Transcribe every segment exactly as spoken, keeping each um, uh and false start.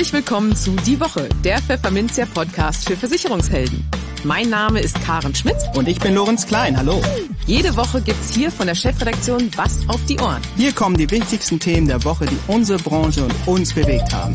Herzlich willkommen zu Die Woche, der Pfefferminzia Podcast für Versicherungshelden. Mein Name ist Karen Schmidt. Und ich bin Lorenz Klein, hallo. Jede Woche gibt's hier von der Chefredaktion was auf die Ohren. Hier kommen die wichtigsten Themen der Woche, die unsere Branche und uns bewegt haben.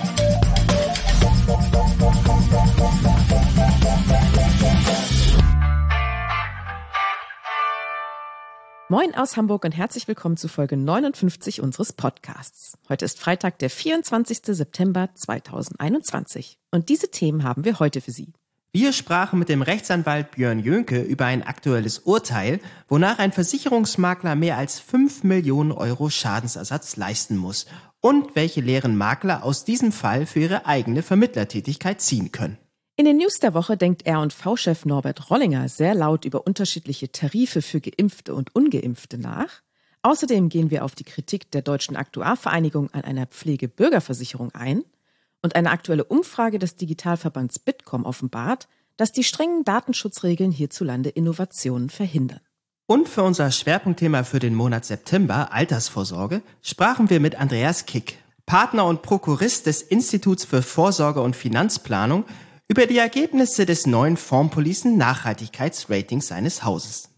Moin aus Hamburg und herzlich willkommen zu Folge neunundfünfzig unseres Podcasts. Heute ist Freitag, der vierundzwanzigster September zweitausendeinundzwanzig. Und diese Themen haben wir heute für Sie. Wir sprachen mit dem Rechtsanwalt Björn Jönke über ein aktuelles Urteil, wonach ein Versicherungsmakler mehr als fünf Millionen Euro Schadensersatz leisten muss und welche Lehren Makler aus diesem Fall für ihre eigene Vermittlertätigkeit ziehen können. In den News der Woche denkt R und V-Chef Norbert Rollinger sehr laut über unterschiedliche Tarife für Geimpfte und Ungeimpfte nach. Außerdem gehen wir auf die Kritik der Deutschen Aktuarvereinigung an einer Pflegebürgerversicherung ein. Und eine aktuelle Umfrage des Digitalverbands Bitkom offenbart, dass die strengen Datenschutzregeln hierzulande Innovationen verhindern. Und für unser Schwerpunktthema für den Monat September, Altersvorsorge, sprachen wir mit Andreas Kick, Partner und Prokurist des Instituts für Vorsorge und Finanzplanung, über die Ergebnisse des neuen Formpolicen Nachhaltigkeitsratings seines Hauses.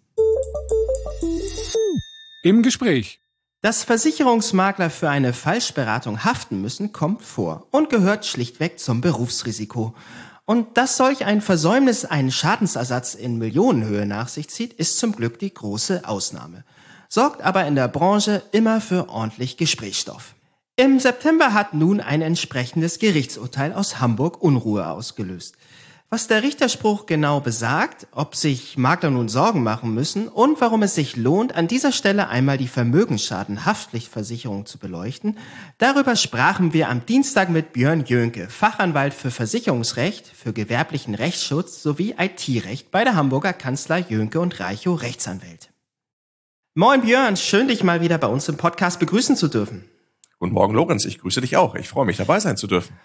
Im Gespräch. Dass Versicherungsmakler für eine Falschberatung haften müssen, kommt vor und gehört schlichtweg zum Berufsrisiko. Und dass solch ein Versäumnis einen Schadensersatz in Millionenhöhe nach sich zieht, ist zum Glück die große Ausnahme. Sorgt aber in der Branche immer für ordentlich Gesprächsstoff. Im September hat nun ein entsprechendes Gerichtsurteil aus Hamburg Unruhe ausgelöst. Was der Richterspruch genau besagt, ob sich Makler nun Sorgen machen müssen und warum es sich lohnt, an dieser Stelle einmal die Vermögensschadenhaftpflichtversicherung zu beleuchten, darüber sprachen wir am Dienstag mit Björn Jönke, Fachanwalt für Versicherungsrecht, für gewerblichen Rechtsschutz sowie I T-Recht bei der Hamburger Kanzlei Jönke und Reichow Rechtsanwälte. Moin Björn, schön dich mal wieder bei uns im Podcast begrüßen zu dürfen. Guten Morgen, Lorenz. Ich grüße dich auch. Ich freue mich, dabei sein zu dürfen.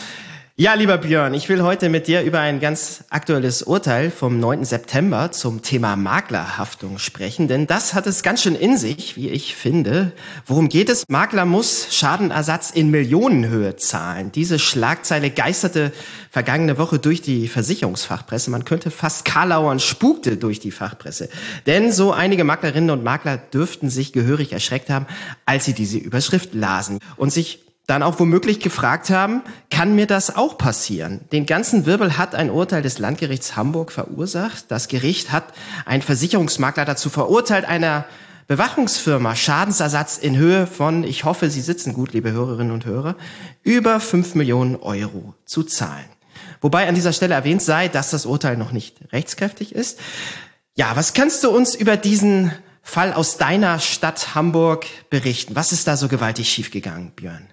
Ja, lieber Björn, ich will heute mit dir über ein ganz aktuelles Urteil vom neunten September zum Thema Maklerhaftung sprechen, denn das hat es ganz schön in sich, wie ich finde. Worum geht es? Makler muss Schadenersatz in Millionenhöhe zahlen. Diese Schlagzeile geisterte vergangene Woche durch die Versicherungsfachpresse. Man könnte fast karlauern, spukte durch die Fachpresse. Denn so einige Maklerinnen und Makler dürften sich gehörig erschreckt haben, als sie diese Überschrift lasen und sich dann auch womöglich gefragt haben, kann mir das auch passieren? Den ganzen Wirbel hat ein Urteil des Landgerichts Hamburg verursacht. Das Gericht hat einen Versicherungsmakler dazu verurteilt, einer Bewachungsfirma Schadensersatz in Höhe von, ich hoffe, Sie sitzen gut, liebe Hörerinnen und Hörer, über fünf Millionen Euro zu zahlen. Wobei an dieser Stelle erwähnt sei, dass das Urteil noch nicht rechtskräftig ist. Ja, was kannst du uns über diesen Fall aus deiner Stadt Hamburg berichten? Was ist da so gewaltig schiefgegangen, Björn?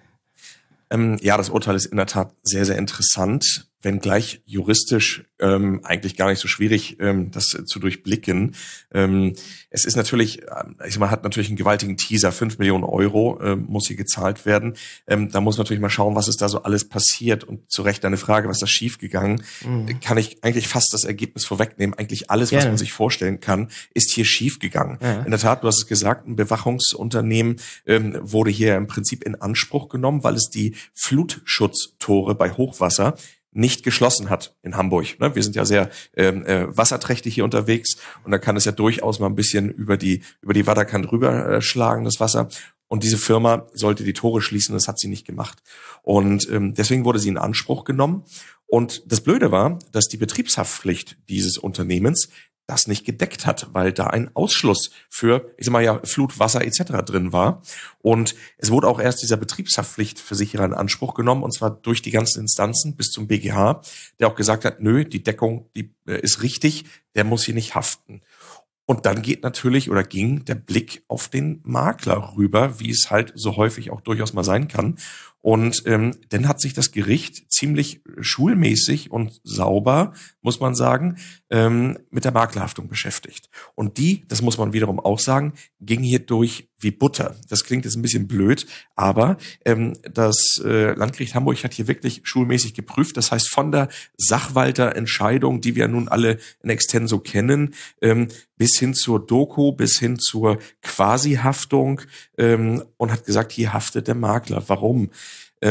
Ähm, ja, das Urteil ist in der Tat sehr, sehr interessant, wenngleich juristisch ähm, eigentlich gar nicht so schwierig, ähm, das zu durchblicken. Ähm, es ist natürlich, ich sag mal, hat natürlich einen gewaltigen Teaser, fünf Millionen Euro ähm, muss hier gezahlt werden. Ähm, da muss man natürlich mal schauen, was ist da so alles passiert. Und zu Recht deine Frage, was ist da schiefgegangen, mhm. kann ich eigentlich fast das Ergebnis vorwegnehmen. Eigentlich alles, was ja. man sich vorstellen kann, ist hier schiefgegangen. Ja. In der Tat, du hast es gesagt, ein Bewachungsunternehmen ähm, wurde hier im Prinzip in Anspruch genommen, weil es die Flutschutztore bei Hochwasser nicht geschlossen hat in Hamburg. Wir sind ja sehr ähm, äh, wasserträchtig hier unterwegs und da kann es ja durchaus mal ein bisschen über die über die Watterkant rüberschlagen, das Wasser. Und diese Firma sollte die Tore schließen, das hat sie nicht gemacht. Und ähm, deswegen wurde sie in Anspruch genommen. Und das Blöde war, dass die Betriebshaftpflicht dieses Unternehmens das nicht gedeckt hat, weil da ein Ausschluss für, ich sag mal ja, Flut, Wasser et cetera drin war. Und es wurde auch erst dieser Betriebshaftpflichtversicherer in Anspruch genommen, und zwar durch die ganzen Instanzen bis zum B G H, der auch gesagt hat, nö, die Deckung, die äh, ist richtig, der muss hier nicht haften. Und dann geht natürlich oder ging der Blick auf den Makler rüber, wie es halt so häufig auch durchaus mal sein kann. Und ähm, dann hat sich das Gericht ziemlich schulmäßig und sauber, muss man sagen, ähm, mit der Maklerhaftung beschäftigt. Und die, das muss man wiederum auch sagen, ging hier durch wie Butter. Das klingt jetzt ein bisschen blöd, aber ähm, das äh, Landgericht Hamburg hat hier wirklich schulmäßig geprüft. Das heißt, von der Sachwalterentscheidung, die wir nun alle in extenso kennen, ähm, bis hin zur Doku, bis hin zur Quasi-Haftung ähm, und hat gesagt, hier haftet der Makler. Warum? Ähm,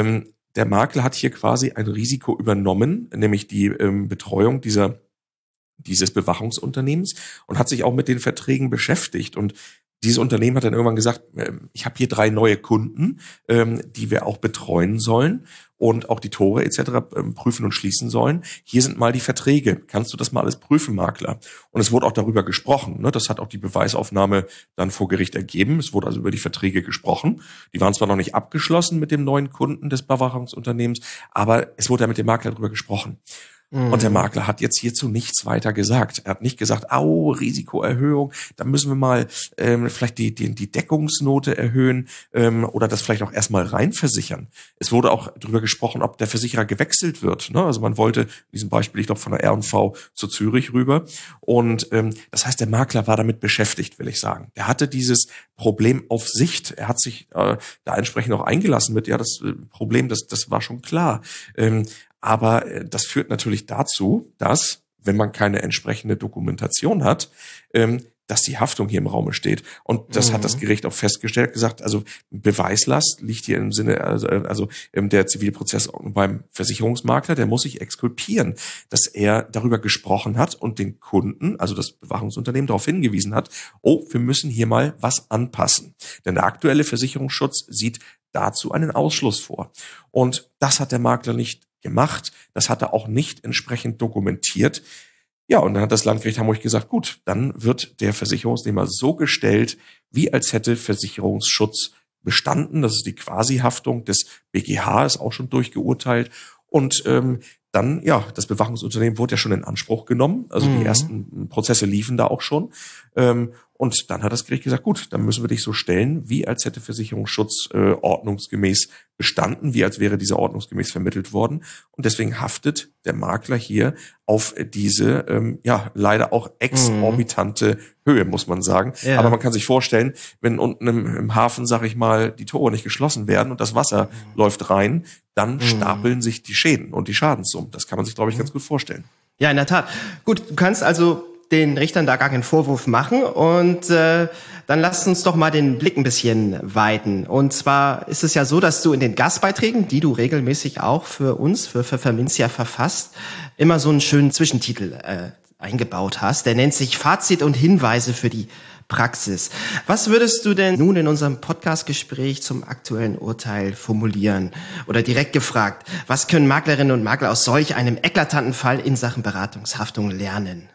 der Makler hat hier quasi ein Risiko übernommen, nämlich die ähm, Betreuung dieser dieses Bewachungsunternehmens und hat sich auch mit den Verträgen beschäftigt. Und dieses Unternehmen hat dann irgendwann gesagt, ich habe hier drei neue Kunden, die wir auch betreuen sollen und auch die Tore et cetera prüfen und schließen sollen. Hier sind mal die Verträge. Kannst du das mal alles prüfen, Makler? Und es wurde auch darüber gesprochen. Das hat auch die Beweisaufnahme dann vor Gericht ergeben. Es wurde also über die Verträge gesprochen. Die waren zwar noch nicht abgeschlossen mit dem neuen Kunden des Bewachungsunternehmens, aber es wurde ja mit dem Makler darüber gesprochen. Und der Makler hat jetzt hierzu nichts weiter gesagt. Er hat nicht gesagt, au, Risikoerhöhung, da müssen wir mal ähm, vielleicht die, die, die Deckungsnote erhöhen ähm, oder das vielleicht auch erstmal reinversichern. Es wurde auch darüber gesprochen, ob der Versicherer gewechselt wird. Ne? Also man wollte in diesem Beispiel, ich glaube, von der R und V zu Zürich rüber. Und ähm, das heißt, der Makler war damit beschäftigt, will ich sagen. Er hatte dieses Problem auf Sicht. Er hat sich äh, da entsprechend auch eingelassen mit, ja, das Problem, das, das war schon klar. Ähm, Aber das führt natürlich dazu, dass, wenn man keine entsprechende Dokumentation hat, ähm, dass die Haftung hier im Raume steht. Und das mhm. hat das Gericht auch festgestellt, gesagt, also Beweislast liegt hier im Sinne, also, also der Zivilprozess beim Versicherungsmakler, der muss sich exkulpieren, dass er darüber gesprochen hat und den Kunden, also das Bewachungsunternehmen, darauf hingewiesen hat, oh, wir müssen hier mal was anpassen. Denn der aktuelle Versicherungsschutz sieht dazu einen Ausschluss vor. Und das hat der Makler nicht gemacht. Das hat er auch nicht entsprechend dokumentiert. Ja, und dann hat das Landgericht Hamburg gesagt, gut, dann wird der Versicherungsnehmer so gestellt, wie als hätte Versicherungsschutz bestanden. Das ist die Quasi-Haftung des B G H, ist auch schon durchgeurteilt. Und ähm, dann, ja, das Bewachungsunternehmen wurde ja schon in Anspruch genommen. Also mhm. die ersten Prozesse liefen da auch schon. Ähm, und dann hat das Gericht gesagt, gut, dann müssen wir dich so stellen, wie als hätte Versicherungsschutz äh, ordnungsgemäß bestanden, wie als wäre dieser ordnungsgemäß vermittelt worden. Und deswegen haftet der Makler hier auf diese, ähm, ja, leider auch exorbitante mhm. Höhe, muss man sagen. Ja. Aber man kann sich vorstellen, wenn unten im, im Hafen, sag ich mal, die Tore nicht geschlossen werden und das Wasser mhm. läuft rein, dann mhm. stapeln sich die Schäden und die Schadenssummen. Das kann man sich, glaube ich, ganz gut vorstellen. Ja, in der Tat. Gut, du kannst also den Richtern da gar keinen Vorwurf machen und äh, dann lasst uns doch mal den Blick ein bisschen weiten. Und zwar ist es ja so, dass du in den Gastbeiträgen, die du regelmäßig auch für uns, für Pfefferminzia verfasst, immer so einen schönen Zwischentitel äh, eingebaut hast. Der nennt sich Fazit und Hinweise für die Praxis. Was würdest du denn nun in unserem Podcast-Gespräch zum aktuellen Urteil formulieren? Oder direkt gefragt, was können Maklerinnen und Makler aus solch einem eklatanten Fall in Sachen Beratungshaftung lernen?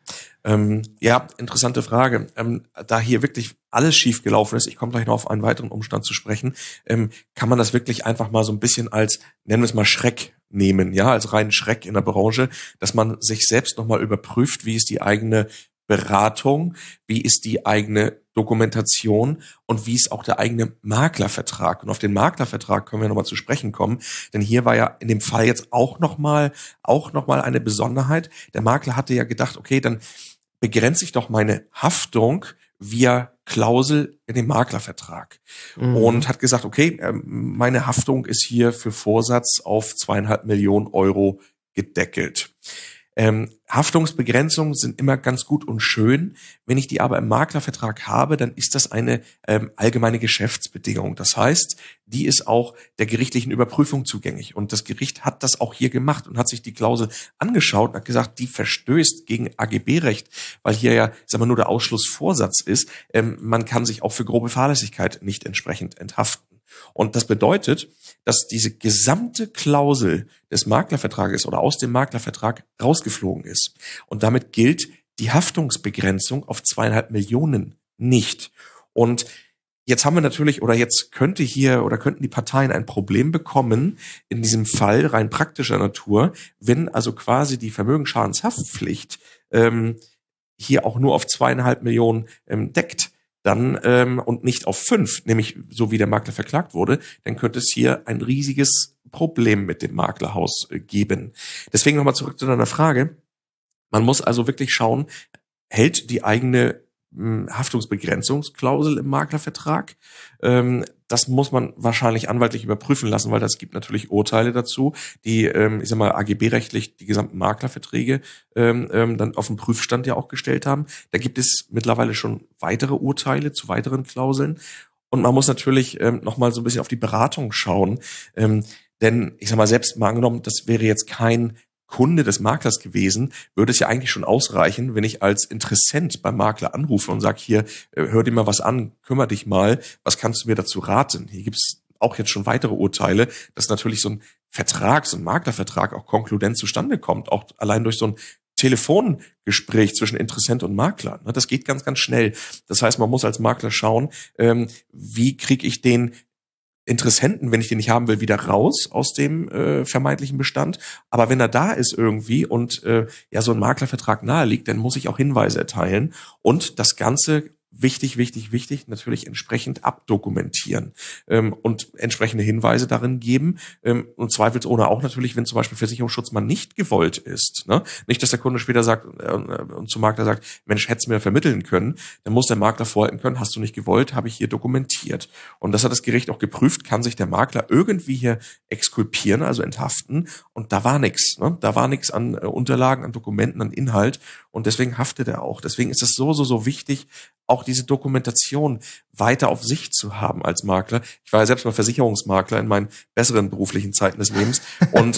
Ähm, ja, interessante Frage. Ähm, da hier wirklich alles schiefgelaufen ist, ich komme gleich noch auf einen weiteren Umstand zu sprechen, ähm, kann man das wirklich einfach mal so ein bisschen als, nennen wir es mal Schreck nehmen, ja, als reinen Schreck in der Branche, dass man sich selbst nochmal überprüft, wie ist die eigene Beratung, wie ist die eigene Dokumentation und wie ist auch der eigene Maklervertrag. Und auf den Maklervertrag können wir nochmal zu sprechen kommen, denn hier war ja in dem Fall jetzt auch nochmal auch noch mal eine Besonderheit. Der Makler hatte ja gedacht, okay, dann begrenze ich doch meine Haftung via Klausel in dem Maklervertrag. Mhm. Und hat gesagt, okay, meine Haftung ist hier für Vorsatz auf zweieinhalb Millionen Euro gedeckelt. Ähm, Haftungsbegrenzungen sind immer ganz gut und schön. Wenn ich die aber im Maklervertrag habe, dann ist das eine ähm, allgemeine Geschäftsbedingung. Das heißt, die ist auch der gerichtlichen Überprüfung zugänglich. Und das Gericht hat das auch hier gemacht und hat sich die Klausel angeschaut und hat gesagt, die verstößt gegen A G B-Recht, weil hier ja, sagen wir, nur der Ausschlussvorsatz ist. Ähm, man kann sich auch für grobe Fahrlässigkeit nicht entsprechend enthaften. Und das bedeutet, dass diese gesamte Klausel des Maklervertrages oder aus dem Maklervertrag rausgeflogen ist. Und damit gilt die Haftungsbegrenzung auf zweieinhalb Millionen nicht. Und jetzt haben wir natürlich, oder jetzt könnte hier oder könnten die Parteien ein Problem bekommen, in diesem Fall rein praktischer Natur, wenn also quasi die Vermögensschadenshaftpflicht ähm, hier auch nur auf zweieinhalb Millionen ähm, deckt. Dann ähm, und nicht auf fünf, nämlich so wie der Makler verklagt wurde, dann könnte es hier ein riesiges Problem mit dem Maklerhaus äh, geben. Deswegen nochmal zurück zu deiner Frage. Man muss also wirklich schauen, hält die eigene mh, Haftungsbegrenzungsklausel im Maklervertrag? Ähm, das muss man wahrscheinlich anwaltlich überprüfen lassen, weil das gibt natürlich Urteile dazu, die, ähm, ich sag mal, A G B-rechtlich die gesamten Maklerverträge ähm, ähm, dann auf den Prüfstand ja auch gestellt haben. Da gibt es mittlerweile schon weitere Urteile zu weiteren Klauseln. Und man muss natürlich ähm, nochmal so ein bisschen auf die Beratung schauen. Ähm, Denn ich sag mal, selbst mal angenommen, das wäre jetzt kein Kunde des Maklers gewesen, würde es ja eigentlich schon ausreichen, wenn ich als Interessent beim Makler anrufe und sage, hier, hör dir mal was an, kümmere dich mal, was kannst du mir dazu raten? Hier gibt's auch jetzt schon weitere Urteile, dass natürlich so ein Vertrag, so ein Maklervertrag auch konkludent zustande kommt, auch allein durch so ein Telefongespräch zwischen Interessent und Makler. Das geht ganz, ganz schnell. Das heißt, man muss als Makler schauen, wie kriege ich den Interessenten, wenn ich den nicht haben will, wieder raus aus dem äh, vermeintlichen Bestand. Aber wenn er da ist irgendwie und äh, ja so ein Maklervertrag nahe liegt, dann muss ich auch Hinweise erteilen und das Ganze wichtig, wichtig, wichtig, natürlich entsprechend abdokumentieren ähm, und entsprechende Hinweise darin geben ähm, und zweifelsohne auch natürlich, wenn zum Beispiel Versicherungsschutz mal nicht gewollt ist. Ne? Nicht, dass der Kunde später sagt äh, und zum Makler sagt, Mensch, hättest mir vermitteln können, dann muss der Makler vorhalten können, hast du nicht gewollt, habe ich hier dokumentiert. Und das hat das Gericht auch geprüft, kann sich der Makler irgendwie hier exkulpieren, also enthaften und da war nichts. Ne? Da war nichts an äh, Unterlagen, an Dokumenten, an Inhalt und deswegen haftet er auch. Deswegen ist es so, so, so wichtig, auch diese Dokumentation weiter auf sich zu haben als Makler. Ich war ja selbst mal Versicherungsmakler in meinen besseren beruflichen Zeiten des Lebens und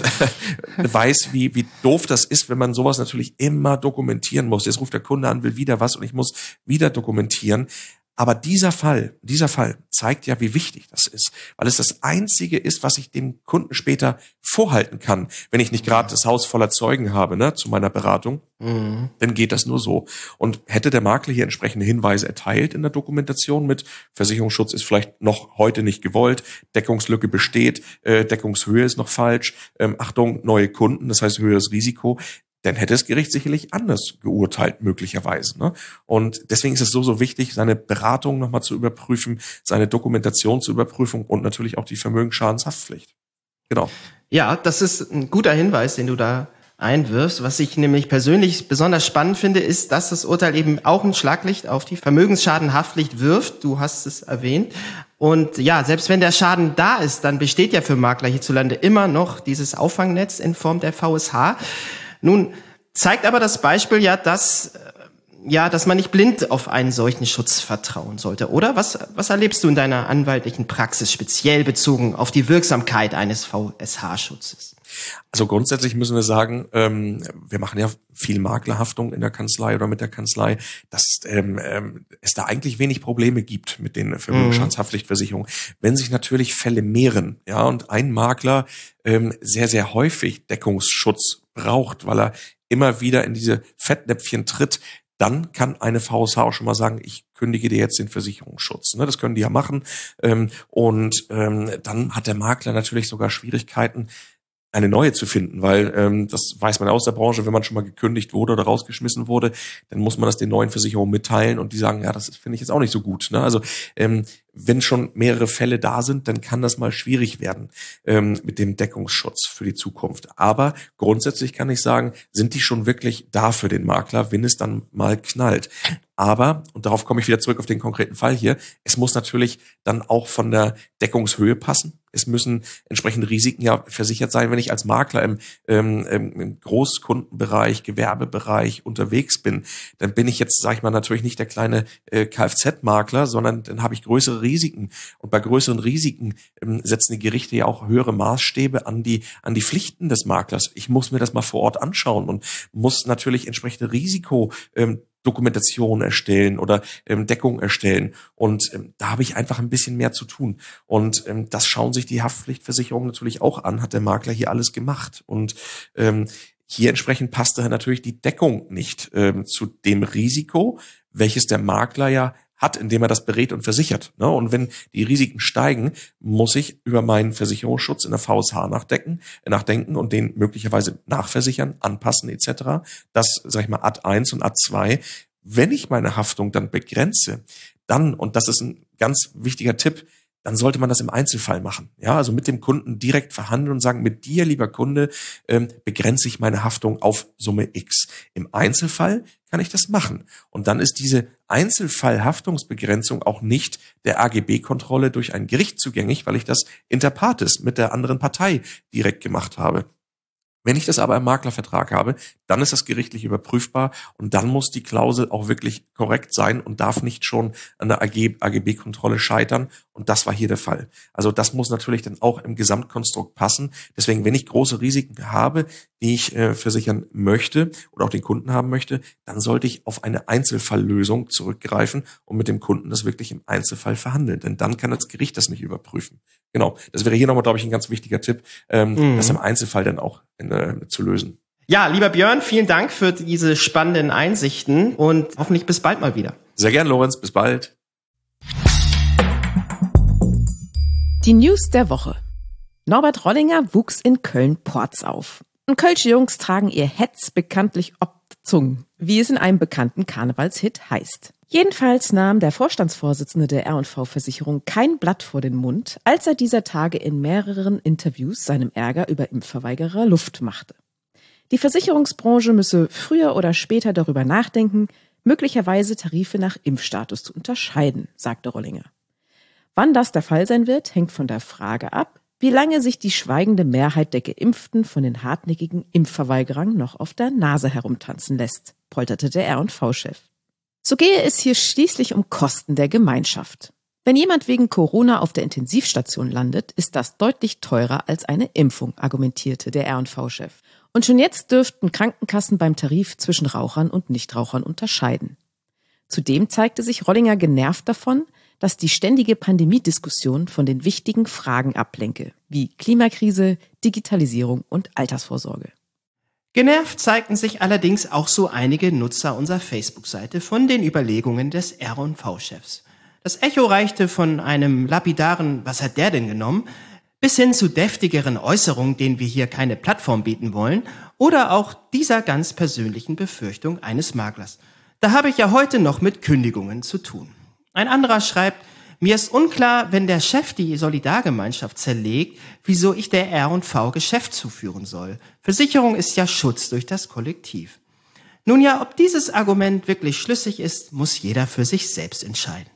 weiß, wie, wie doof das ist, wenn man sowas natürlich immer dokumentieren muss. Jetzt ruft der Kunde an, will wieder was und ich muss wieder dokumentieren. Aber dieser Fall, dieser Fall zeigt ja, wie wichtig das ist, weil es das Einzige ist, was ich dem Kunden später vorhalten kann, wenn ich nicht gerade das Haus voller Zeugen habe, ne, zu meiner Beratung, mhm. dann geht das nur so. Und hätte der Makler hier entsprechende Hinweise erteilt in der Dokumentation mit Versicherungsschutz ist vielleicht noch heute nicht gewollt, Deckungslücke besteht, äh, Deckungshöhe ist noch falsch, ähm, Achtung, neue Kunden, das heißt höheres Risiko, dann hätte das Gericht sicherlich anders geurteilt, möglicherweise. Ne? Und deswegen ist es so, so wichtig, seine Beratung nochmal zu überprüfen, seine Dokumentation zur Überprüfung und natürlich auch die Vermögensschadenshaftpflicht. Genau. Ja, das ist ein guter Hinweis, den du da einwirfst. Was ich nämlich persönlich besonders spannend finde, ist, dass das Urteil eben auch ein Schlaglicht auf die Vermögensschadenhaftpflicht wirft. Du hast es erwähnt. Und ja, selbst wenn der Schaden da ist, dann besteht ja für Makler hierzulande immer noch dieses Auffangnetz in Form der V S H. Nun zeigt aber das Beispiel ja, dass, ja, dass man nicht blind auf einen solchen Schutz vertrauen sollte, oder? Was, was erlebst du in deiner anwaltlichen Praxis speziell bezogen auf die Wirksamkeit eines V S H-Schutzes? Also grundsätzlich müssen wir sagen, ähm, wir machen ja viel Maklerhaftung in der Kanzlei oder mit der Kanzlei, dass ähm, ähm, es da eigentlich wenig Probleme gibt mit den Vermögensschadenshaftpflichtversicherungen. Wenn sich natürlich Fälle mehren, ja, und ein Makler ähm, sehr, sehr häufig Deckungsschutz braucht, weil er immer wieder in diese Fettnäpfchen tritt, dann kann eine V S H auch schon mal sagen, ich kündige dir jetzt den Versicherungsschutz. Ne, das können die ja machen. Ähm, und ähm, dann hat der Makler natürlich sogar Schwierigkeiten, eine neue zu finden, weil ähm, das weiß man aus der Branche, wenn man schon mal gekündigt wurde oder rausgeschmissen wurde, dann muss man das den neuen Versicherungen mitteilen und die sagen, ja, das finde ich jetzt auch nicht so gut. Ne? Also ähm, wenn schon mehrere Fälle da sind, dann kann das mal schwierig werden ähm, mit dem Deckungsschutz für die Zukunft. Aber grundsätzlich kann ich sagen, sind die schon wirklich da für den Makler, wenn es dann mal knallt. Aber, und darauf komme ich wieder zurück auf den konkreten Fall hier, es muss natürlich dann auch von der Deckungshöhe passen. Es müssen entsprechende Risiken ja versichert sein. Wenn ich als Makler im, ähm, im Großkundenbereich, Gewerbebereich unterwegs bin, dann bin ich jetzt, sage ich mal, natürlich nicht der kleine äh, Kfz-Makler, sondern dann habe ich größere Risiken. Und bei größeren Risiken ähm, setzen die Gerichte ja auch höhere Maßstäbe an die, an die Pflichten des Maklers. Ich muss mir das mal vor Ort anschauen und muss natürlich entsprechende Risiko ähm, Dokumentation erstellen oder ähm, Deckung erstellen. Und ähm, da habe ich einfach ein bisschen mehr zu tun. Und ähm, das schauen sich die Haftpflichtversicherungen natürlich auch an. Hat der Makler hier alles gemacht? Und ähm, hier entsprechend passt daher natürlich die Deckung nicht ähm, zu dem Risiko, welches der Makler ja hat, indem er das berät und versichert. Ne? Und wenn die Risiken steigen, muss ich über meinen Versicherungsschutz in der V S H nachdenken, nachdenken und den möglicherweise nachversichern, anpassen et cetera. Das, sag ich mal, Ad eins und Ad zwei. Wenn ich meine Haftung dann begrenze, dann, und das ist ein ganz wichtiger Tipp, dann sollte man das im Einzelfall machen. Ja, also mit dem Kunden direkt verhandeln und sagen, mit dir, lieber Kunde, ähm, begrenze ich meine Haftung auf Summe X. Im Einzelfall kann ich das machen. Und dann ist diese Einzelfall-Haftungsbegrenzung auch nicht der A G B-Kontrolle durch ein Gericht zugänglich, weil ich das inter partes mit der anderen Partei direkt gemacht habe. Wenn ich das aber im Maklervertrag habe, dann ist das gerichtlich überprüfbar und dann muss die Klausel auch wirklich korrekt sein und darf nicht schon an der A G B-Kontrolle scheitern. Und das war hier der Fall. Also das muss natürlich dann auch im Gesamtkonstrukt passen. Deswegen, wenn ich große Risiken habe, die ich äh, versichern möchte oder auch den Kunden haben möchte, dann sollte ich auf eine Einzelfalllösung zurückgreifen und mit dem Kunden das wirklich im Einzelfall verhandeln. Denn dann kann das Gericht das nicht überprüfen. Genau, das wäre hier nochmal, glaube ich, ein ganz wichtiger Tipp, ähm, mhm. das im Einzelfall dann auch in, äh, zu lösen. Ja, lieber Björn, vielen Dank für diese spannenden Einsichten und hoffentlich bis bald mal wieder. Sehr gern, Lorenz, bis bald. Die News der Woche. Norbert Rollinger wuchs in Köln-Porz auf. Und Kölsche Jungs tragen ihr Hetz bekanntlich ob die Zungen, wie es in einem bekannten Karnevalshit heißt. Jedenfalls nahm der Vorstandsvorsitzende der R und V-Versicherung kein Blatt vor den Mund, als er dieser Tage in mehreren Interviews seinem Ärger über Impfverweigerer Luft machte. Die Versicherungsbranche müsse früher oder später darüber nachdenken, möglicherweise Tarife nach Impfstatus zu unterscheiden, sagte Rollinger. Wann das der Fall sein wird, hängt von der Frage ab, wie lange sich die schweigende Mehrheit der Geimpften von den hartnäckigen Impfverweigerern noch auf der Nase herumtanzen lässt, polterte der R und V-Chef. So gehe es hier schließlich um Kosten der Gemeinschaft. Wenn jemand wegen Corona auf der Intensivstation landet, ist das deutlich teurer als eine Impfung, argumentierte der R und V-Chef. Und schon jetzt dürften Krankenkassen beim Tarif zwischen Rauchern und Nichtrauchern unterscheiden. Zudem zeigte sich Rollinger genervt davon, dass die ständige Pandemiediskussion von den wichtigen Fragen ablenke, wie Klimakrise, Digitalisierung und Altersvorsorge. Genervt zeigten sich allerdings auch so einige Nutzer unserer Facebook-Seite von den Überlegungen des R und V-Chefs. Das Echo reichte von einem lapidaren „Was hat der denn genommen?" bis hin zu deftigeren Äußerungen, denen wir hier keine Plattform bieten wollen, oder auch dieser ganz persönlichen Befürchtung eines Maklers. Da habe ich ja heute noch mit Kündigungen zu tun. Ein anderer schreibt: Mir ist unklar, wenn der Chef die Solidargemeinschaft zerlegt, wieso ich der R und V Geschäft zuführen soll. Versicherung ist ja Schutz durch das Kollektiv. Nun ja, ob dieses Argument wirklich schlüssig ist, muss jeder für sich selbst entscheiden.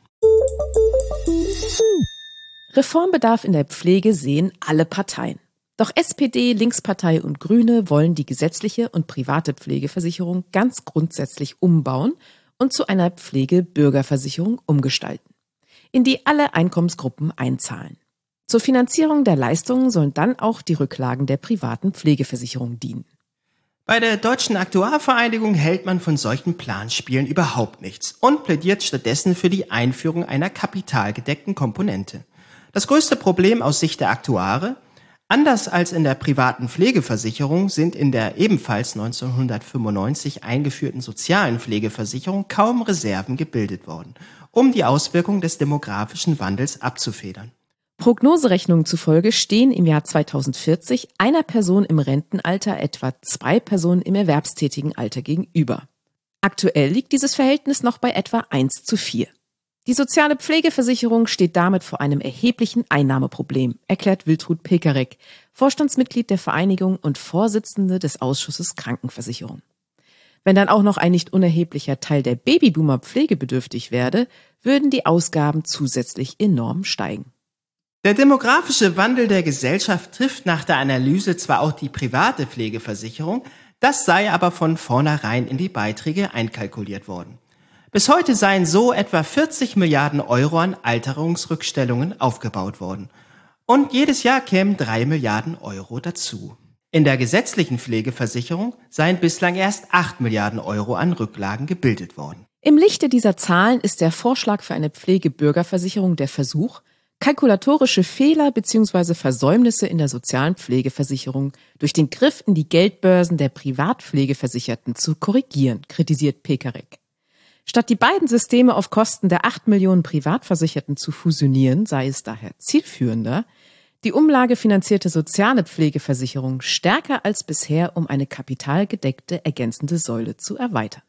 Reformbedarf in der Pflege sehen alle Parteien. Doch S P D, Linkspartei und Grüne wollen die gesetzliche und private Pflegeversicherung ganz grundsätzlich umbauen und zu einer Pflegebürgerversicherung umgestalten, in die alle Einkommensgruppen einzahlen. Zur Finanzierung der Leistungen sollen dann auch die Rücklagen der privaten Pflegeversicherung dienen. Bei der Deutschen Aktuarvereinigung hält man von solchen Planspielen überhaupt nichts und plädiert stattdessen für die Einführung einer kapitalgedeckten Komponente. Das größte Problem aus Sicht der Aktuare: Anders als in der privaten Pflegeversicherung sind in der ebenfalls neunzehnhundertfünfundneunzig eingeführten sozialen Pflegeversicherung kaum Reserven gebildet worden, um die Auswirkungen des demografischen Wandels abzufedern. Prognoserechnungen zufolge stehen im Jahr zweitausendvierzig einer Person im Rentenalter etwa zwei Personen im erwerbstätigen Alter gegenüber. Aktuell liegt dieses Verhältnis noch bei etwa eins zu vier. Die soziale Pflegeversicherung steht damit vor einem erheblichen Einnahmeproblem, erklärt Wiltrud Pekarek, Vorstandsmitglied der Vereinigung und Vorsitzende des Ausschusses Krankenversicherung. Wenn dann auch noch ein nicht unerheblicher Teil der Babyboomer pflegebedürftig werde, würden die Ausgaben zusätzlich enorm steigen. Der demografische Wandel der Gesellschaft trifft nach der Analyse zwar auch die private Pflegeversicherung, das sei aber von vornherein in die Beiträge einkalkuliert worden. Bis heute seien so etwa vierzig Milliarden Euro an Alterungsrückstellungen aufgebaut worden. Und jedes Jahr kämen drei Milliarden Euro dazu. In der gesetzlichen Pflegeversicherung seien bislang erst acht Milliarden Euro an Rücklagen gebildet worden. Im Lichte dieser Zahlen ist der Vorschlag für eine Pflegebürgerversicherung der Versuch, kalkulatorische Fehler bzw. Versäumnisse in der sozialen Pflegeversicherung durch den Griff in die Geldbörsen der Privatpflegeversicherten zu korrigieren, kritisiert Pekarek. Statt die beiden Systeme auf Kosten der acht Millionen Privatversicherten zu fusionieren, sei es daher zielführender, die umlagefinanzierte soziale Pflegeversicherung stärker als bisher um eine kapitalgedeckte ergänzende Säule zu erweitern.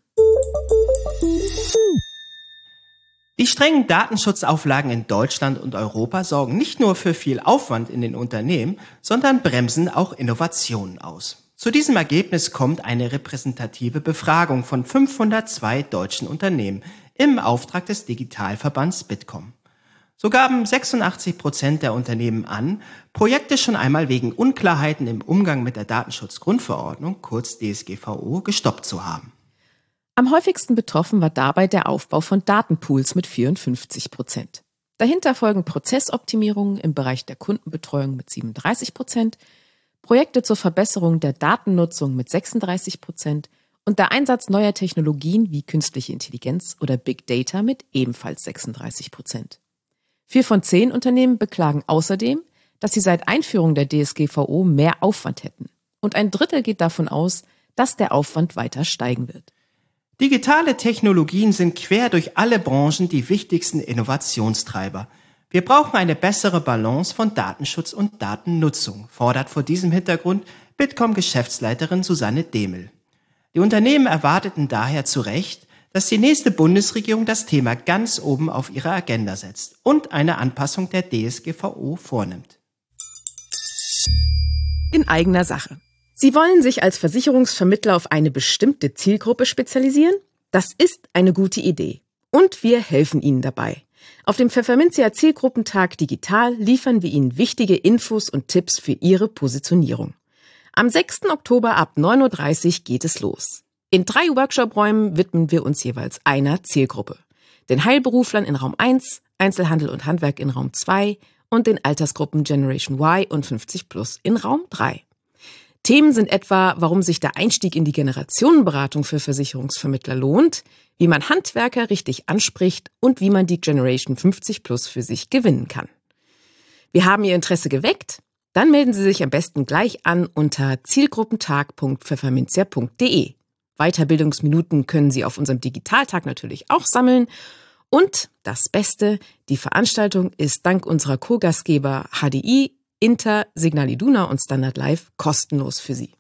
Die strengen Datenschutzauflagen in Deutschland und Europa sorgen nicht nur für viel Aufwand in den Unternehmen, sondern bremsen auch Innovationen aus. Zu diesem Ergebnis kommt eine repräsentative Befragung von fünfhundertzwei deutschen Unternehmen im Auftrag des Digitalverbands Bitkom. So gaben sechsundachtzig Prozent der Unternehmen an, Projekte schon einmal wegen Unklarheiten im Umgang mit der Datenschutzgrundverordnung, kurz D S G V O, gestoppt zu haben. Am häufigsten betroffen war dabei der Aufbau von Datenpools mit vierundfünfzig Prozent. Dahinter folgen Prozessoptimierungen im Bereich der Kundenbetreuung mit siebenunddreißig Prozent, Projekte zur Verbesserung der Datennutzung mit sechsunddreißig Prozent und der Einsatz neuer Technologien wie künstliche Intelligenz oder Big Data mit ebenfalls sechsunddreißig Prozent. Vier von zehn Unternehmen beklagen außerdem, dass sie seit Einführung der D S G V O mehr Aufwand hätten. Und ein Drittel geht davon aus, dass der Aufwand weiter steigen wird. Digitale Technologien sind quer durch alle Branchen die wichtigsten Innovationstreiber. Wir brauchen eine bessere Balance von Datenschutz und Datennutzung, fordert vor diesem Hintergrund Bitkom-Geschäftsleiterin Susanne Demel. Die Unternehmen erwarteten daher zu Recht, dass die nächste Bundesregierung das Thema ganz oben auf ihre Agenda setzt und eine Anpassung der D S G V O vornimmt. In eigener Sache. Sie wollen sich als Versicherungsvermittler auf eine bestimmte Zielgruppe spezialisieren? Das ist eine gute Idee. Und wir helfen Ihnen dabei. Auf dem Pfefferminzia Zielgruppentag Digital liefern wir Ihnen wichtige Infos und Tipps für Ihre Positionierung. Am sechsten Oktober ab neun Uhr dreißig geht es los. In drei Workshop-Räumen widmen wir uns jeweils einer Zielgruppe. Den Heilberuflern in Raum eins, Einzelhandel und Handwerk in Raum zwei und den Altersgruppen Generation Y und fünfzig plus in Raum drei. Themen sind etwa, warum sich der Einstieg in die Generationenberatung für Versicherungsvermittler lohnt, wie man Handwerker richtig anspricht und wie man die Generation fünfzig plus für sich gewinnen kann. Wir haben Ihr Interesse geweckt? Dann melden Sie sich am besten gleich an unter zielgruppentag punkt pfefferminzia punkt de. Weiterbildungsminuten können Sie auf unserem Digitaltag natürlich auch sammeln. Und das Beste, die Veranstaltung ist dank unserer Co-Gastgeber H D I, Inter, Signal Iduna und Standard Live kostenlos für Sie.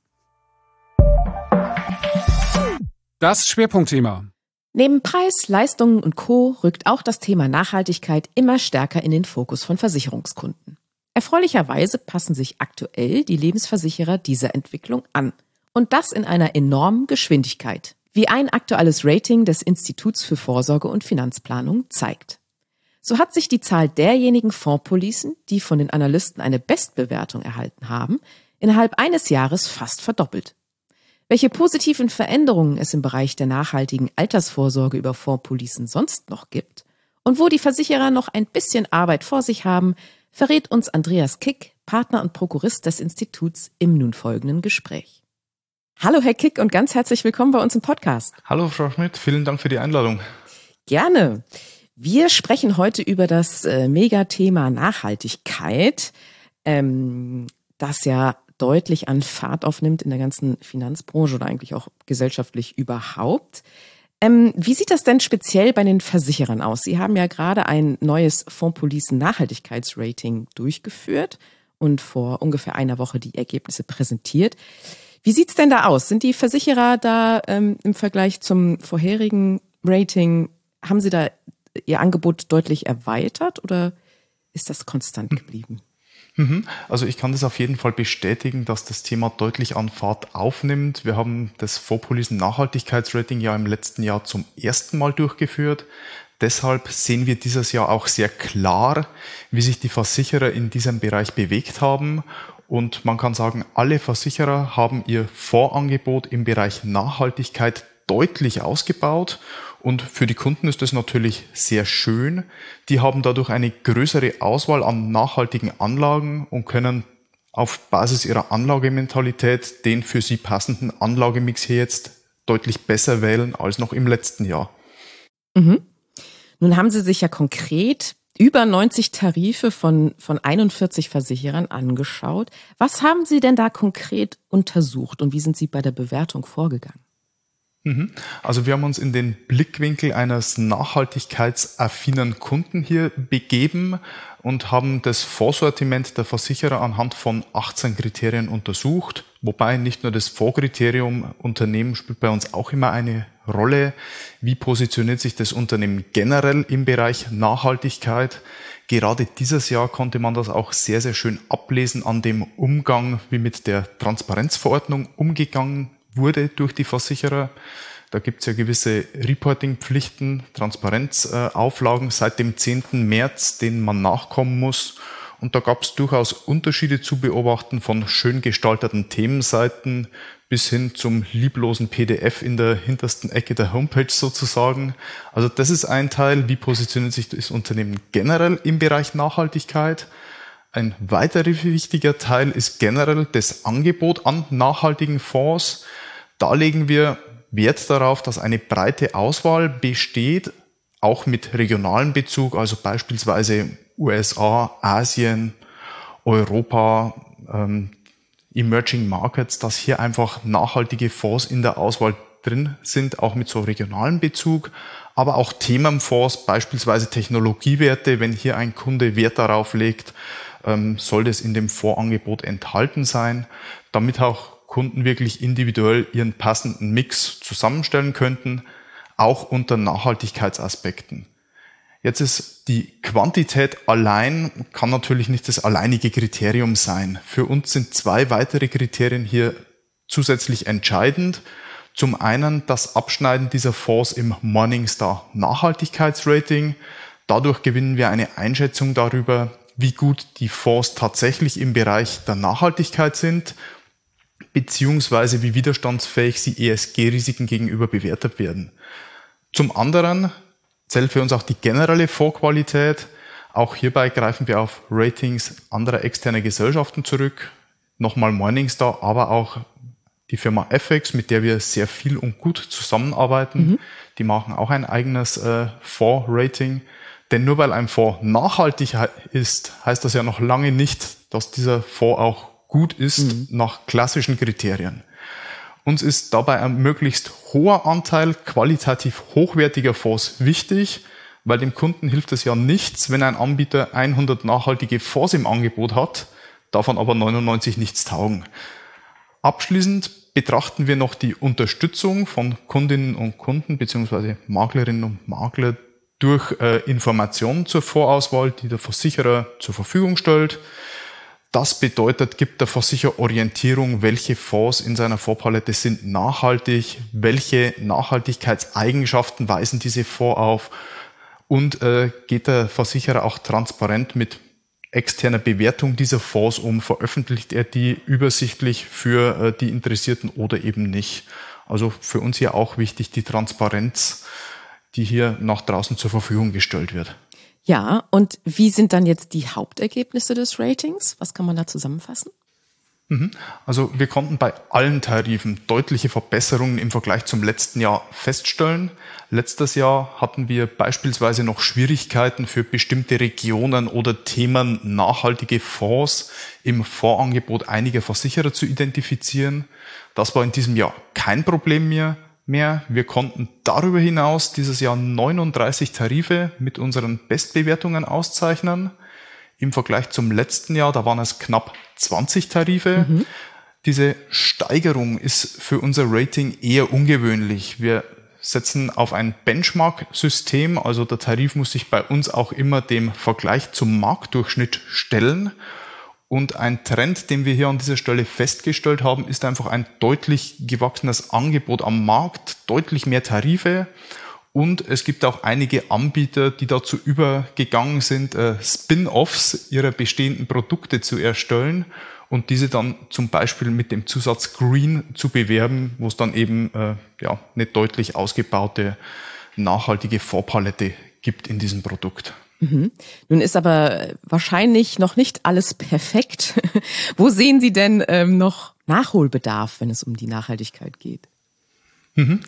Das Schwerpunktthema. Neben Preis, Leistungen und Co. rückt auch das Thema Nachhaltigkeit immer stärker in den Fokus von Versicherungskunden. Erfreulicherweise passen sich aktuell die Lebensversicherer dieser Entwicklung an. Und das in einer enormen Geschwindigkeit, wie ein aktuelles Rating des Instituts für Vorsorge und Finanzplanung zeigt. So hat sich die Zahl derjenigen Fondspolicen, die von den Analysten eine Bestbewertung erhalten haben, innerhalb eines Jahres fast verdoppelt. Welche positiven Veränderungen es im Bereich der nachhaltigen Altersvorsorge über Fondspolicen sonst noch gibt und wo die Versicherer noch ein bisschen Arbeit vor sich haben, verrät uns Andreas Kick, Partner und Prokurist des Instituts, im nun folgenden Gespräch. Hallo Herr Kick und ganz herzlich willkommen bei uns im Podcast. Hallo Frau Schmidt, vielen Dank für die Einladung. Gerne. Wir sprechen heute über das äh, Megathema Nachhaltigkeit, ähm, das ja deutlich an Fahrt aufnimmt in der ganzen Finanzbranche oder eigentlich auch gesellschaftlich überhaupt. Ähm, wie sieht das denn speziell bei den Versicherern aus? Sie haben ja gerade ein neues Fondspolicen-Nachhaltigkeitsrating durchgeführt und vor ungefähr einer Woche die Ergebnisse präsentiert. Wie sieht's denn da aus? Sind die Versicherer da ähm, im Vergleich zum vorherigen Rating, haben sie da ihr Angebot deutlich erweitert oder ist das konstant geblieben? Also ich kann das auf jeden Fall bestätigen, dass das Thema deutlich an Fahrt aufnimmt. Wir haben das Fondspolicen-Nachhaltigkeitsrating ja im letzten Jahr zum ersten Mal durchgeführt. Deshalb sehen wir dieses Jahr auch sehr klar, wie sich die Versicherer in diesem Bereich bewegt haben. Und man kann sagen, alle Versicherer haben ihr Fondsangebot im Bereich Nachhaltigkeit deutlich ausgebaut. Und für die Kunden ist das natürlich sehr schön. Die haben dadurch eine größere Auswahl an nachhaltigen Anlagen und können auf Basis ihrer Anlagementalität den für sie passenden Anlagemix hier jetzt deutlich besser wählen als noch im letzten Jahr. Mhm. Nun haben Sie sich ja konkret über neunzig Tarife von, von einundvierzig Versicherern angeschaut. Was haben Sie denn da konkret untersucht und wie sind Sie bei der Bewertung vorgegangen? Also wir haben uns in den Blickwinkel eines nachhaltigkeitsaffinen Kunden hier begeben und haben das Fondssortiment der Versicherer anhand von achtzehn Kriterien untersucht. Wobei nicht nur das Fondskriterium, Unternehmen spielt bei uns auch immer eine Rolle. Wie positioniert sich das Unternehmen generell im Bereich Nachhaltigkeit? Gerade dieses Jahr konnte man das auch sehr, sehr schön ablesen an dem Umgang, wie mit der Transparenzverordnung umgegangen wurde durch die Versicherer. Da gibt es ja gewisse Reporting-Pflichten, Transparenzauflagen äh, seit dem zehnten März, denen man nachkommen muss. Und da gab es durchaus Unterschiede zu beobachten, von schön gestalteten Themenseiten bis hin zum lieblosen P D F in der hintersten Ecke der Homepage sozusagen. Also das ist ein Teil, wie positioniert sich das Unternehmen generell im Bereich Nachhaltigkeit. Ein weiterer wichtiger Teil ist generell das Angebot an nachhaltigen Fonds. Da legen wir Wert darauf, dass eine breite Auswahl besteht, auch mit regionalem Bezug, also beispielsweise U S A, Asien, Europa, ähm, Emerging Markets, dass hier einfach nachhaltige Fonds in der Auswahl drin sind, auch mit so regionalem Bezug, aber auch Themenfonds, beispielsweise Technologiewerte, wenn hier ein Kunde Wert darauf legt, ähm, soll das in dem Fondsangebot enthalten sein, damit auch Kunden wirklich individuell ihren passenden Mix zusammenstellen könnten, auch unter Nachhaltigkeitsaspekten. Jetzt ist die Quantität allein, kann natürlich nicht das alleinige Kriterium sein. Für uns sind zwei weitere Kriterien hier zusätzlich entscheidend. Zum einen das Abschneiden dieser Fonds im Morningstar Nachhaltigkeitsrating. Dadurch gewinnen wir eine Einschätzung darüber, wie gut die Fonds tatsächlich im Bereich der Nachhaltigkeit sind, beziehungsweise wie widerstandsfähig sie E S G-Risiken gegenüber bewertet werden. Zum anderen zählt für uns auch die generelle Fondsqualität. Auch hierbei greifen wir auf Ratings anderer externer Gesellschaften zurück. Nochmal Morningstar, aber auch die Firma F X, mit der wir sehr viel und gut zusammenarbeiten. Mhm. Die machen auch ein eigenes äh, Fonds-Rating. Denn nur weil ein Fonds nachhaltig ist, heißt das ja noch lange nicht, dass dieser Fonds auch gut ist mhm. nach klassischen Kriterien. Uns ist dabei ein möglichst hoher Anteil qualitativ hochwertiger Fonds wichtig, weil dem Kunden hilft es ja nichts, wenn ein Anbieter hundert nachhaltige Fonds im Angebot hat, davon aber neunundneunzig nichts taugen. Abschließend betrachten wir noch die Unterstützung von Kundinnen und Kunden bzw. Maklerinnen und Makler durch äh, Informationen zur Vorauswahl, die der Versicherer zur Verfügung stellt. Das bedeutet, gibt der Versicherer Orientierung, welche Fonds in seiner Fondspalette sind nachhaltig, welche Nachhaltigkeitseigenschaften weisen diese Fonds auf und äh, geht der Versicherer auch transparent mit externer Bewertung dieser Fonds um, veröffentlicht er die übersichtlich für äh, die Interessierten oder eben nicht. Also für uns hier auch wichtig die Transparenz, die hier nach draußen zur Verfügung gestellt wird. Ja, und wie sind dann jetzt die Hauptergebnisse des Ratings? Was kann man da zusammenfassen? Also wir konnten bei allen Tarifen deutliche Verbesserungen im Vergleich zum letzten Jahr feststellen. Letztes Jahr hatten wir beispielsweise noch Schwierigkeiten für bestimmte Regionen oder Themen nachhaltige Fonds im Fondsangebot einiger Versicherer zu identifizieren. Das war in diesem Jahr kein Problem mehr. Mehr. Wir konnten darüber hinaus dieses Jahr neununddreißig Tarife mit unseren Bestbewertungen auszeichnen. Im Vergleich zum letzten Jahr, da waren es knapp zwanzig Tarife. Mhm. Diese Steigerung ist für unser Rating eher ungewöhnlich. Wir setzen auf ein Benchmark-System, also der Tarif muss sich bei uns auch immer dem Vergleich zum Marktdurchschnitt stellen. Und ein Trend, den wir hier an dieser Stelle festgestellt haben, ist einfach ein deutlich gewachsenes Angebot am Markt, deutlich mehr Tarife. Und es gibt auch einige Anbieter, die dazu übergegangen sind, Spin-offs ihrer bestehenden Produkte zu erstellen und diese dann zum Beispiel mit dem Zusatz Green zu bewerben, wo es dann eben ja, eine deutlich ausgebaute, nachhaltige Fondspalette gibt in diesem Produkt. Mhm. Nun ist aber wahrscheinlich noch nicht alles perfekt. Wo sehen Sie denn ähm, noch Nachholbedarf, wenn es um die Nachhaltigkeit geht? Mhm.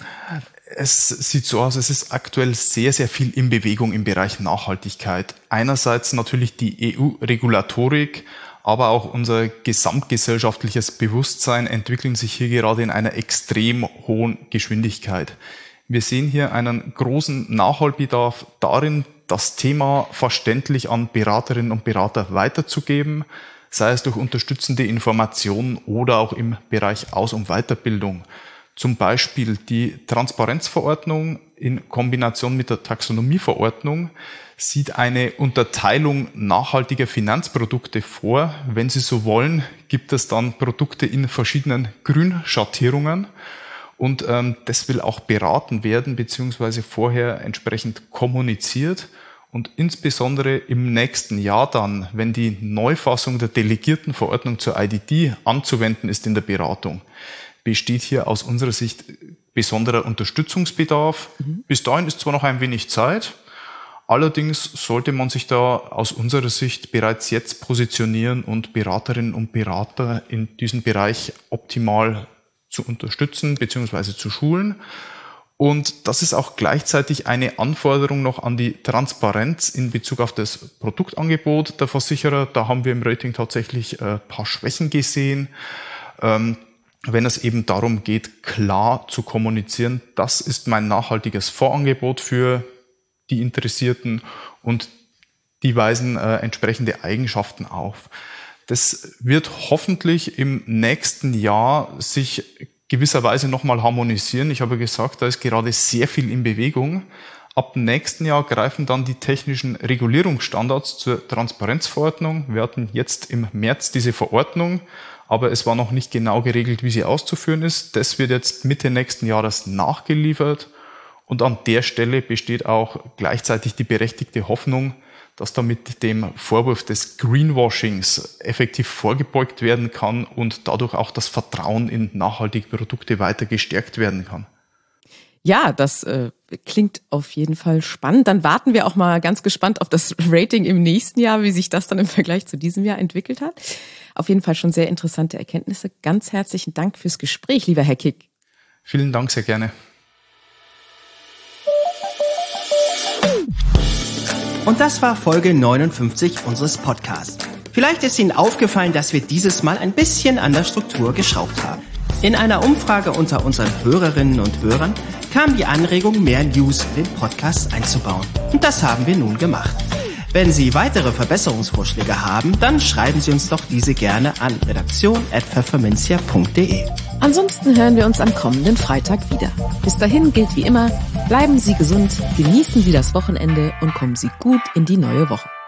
Es sieht so aus, es ist aktuell sehr, sehr viel in Bewegung im Bereich Nachhaltigkeit. Einerseits natürlich die E U-Regulatorik, aber auch unser gesamtgesellschaftliches Bewusstsein entwickeln sich hier gerade in einer extrem hohen Geschwindigkeit. Wir sehen hier einen großen Nachholbedarf darin, das Thema verständlich an Beraterinnen und Berater weiterzugeben, sei es durch unterstützende Informationen oder auch im Bereich Aus- und Weiterbildung. Zum Beispiel die Transparenzverordnung in Kombination mit der Taxonomieverordnung sieht eine Unterteilung nachhaltiger Finanzprodukte vor. Wenn Sie so wollen, gibt es dann Produkte in verschiedenen Grünschattierungen. Und ähm, das will auch beraten werden, beziehungsweise vorher entsprechend kommuniziert. Und insbesondere im nächsten Jahr dann, wenn die Neufassung der Delegiertenverordnung zur I D D anzuwenden ist in der Beratung, besteht hier aus unserer Sicht besonderer Unterstützungsbedarf. Mhm. Bis dahin ist zwar noch ein wenig Zeit, allerdings sollte man sich da aus unserer Sicht bereits jetzt positionieren und Beraterinnen und Berater in diesem Bereich optimal zu unterstützen bzw. zu schulen. Und das ist auch gleichzeitig eine Anforderung noch an die Transparenz in Bezug auf das Produktangebot der Versicherer. Da haben wir im Rating tatsächlich ein paar Schwächen gesehen. Ähm, wenn es eben darum geht, klar zu kommunizieren, das ist mein nachhaltiges Vorangebot für die Interessierten und die weisen äh, entsprechende Eigenschaften auf. Das wird hoffentlich im nächsten Jahr sich gewisserweise nochmal harmonisieren. Ich habe gesagt, da ist gerade sehr viel in Bewegung. Ab dem nächsten Jahr greifen dann die technischen Regulierungsstandards zur Transparenzverordnung. Wir hatten jetzt im März diese Verordnung, aber es war noch nicht genau geregelt, wie sie auszuführen ist. Das wird jetzt Mitte nächsten Jahres nachgeliefert. Und an der Stelle besteht auch gleichzeitig die berechtigte Hoffnung, dass damit dem Vorwurf des Greenwashings effektiv vorgebeugt werden kann und dadurch auch das Vertrauen in nachhaltige Produkte weiter gestärkt werden kann. Ja, das äh, klingt auf jeden Fall spannend. Dann warten wir auch mal ganz gespannt auf das Rating im nächsten Jahr, wie sich das dann im Vergleich zu diesem Jahr entwickelt hat. Auf jeden Fall schon sehr interessante Erkenntnisse. Ganz herzlichen Dank fürs Gespräch, lieber Herr Kick. Vielen Dank, sehr gerne. Und das war Folge neunundfünfzig unseres Podcasts. Vielleicht ist Ihnen aufgefallen, dass wir dieses Mal ein bisschen an der Struktur geschraubt haben. In einer Umfrage unter unseren Hörerinnen und Hörern kam die Anregung, mehr News in den Podcast einzubauen. Und das haben wir nun gemacht. Wenn Sie weitere Verbesserungsvorschläge haben, dann schreiben Sie uns doch diese gerne an redaktion at pfefferminzia punkt de. Ansonsten hören wir uns am kommenden Freitag wieder. Bis dahin gilt wie immer, bleiben Sie gesund, genießen Sie das Wochenende und kommen Sie gut in die neue Woche.